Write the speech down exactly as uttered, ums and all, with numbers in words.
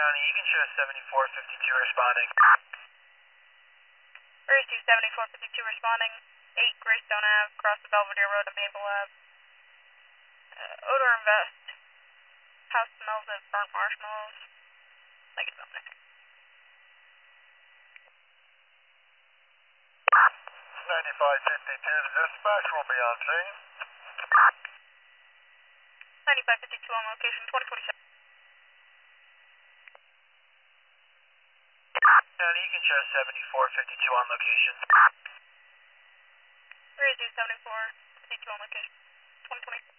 County, you can show seventy-four fifty-two responding. Rescue seventy-four fifty-two responding. eight Greystone Ave, across the Belvedere Road to Maple Ave. Uh, odor invest. House smells of burnt marshmallows. Negative on there. ninety-five fifty-two, the dispatch will be on scene. ninety-five fifty-two on location, twenty forty-seven. County, you can show seventy-four fifty-two on location. Rescue seventy-four fifty-two on location, twenty twenty-seven.